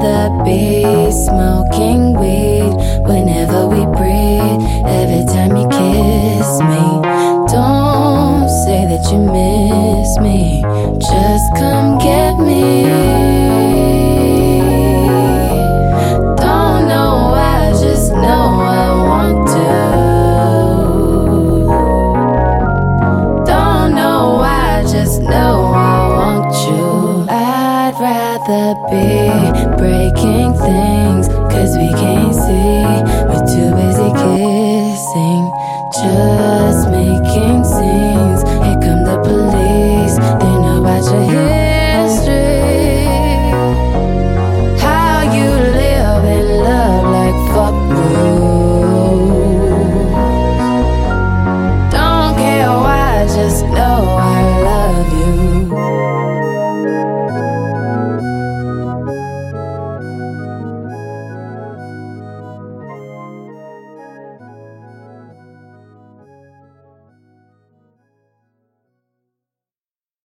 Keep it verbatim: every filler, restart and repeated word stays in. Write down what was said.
rather be smoking weed whenever we breathe. Every time you kiss me, don't say that you miss me. Just come get me. Don't know why, just know I want to. Don't know why, just know I want you. I'd rather be breaking things, cause we can't see. We're too busy kissing, just making scenes.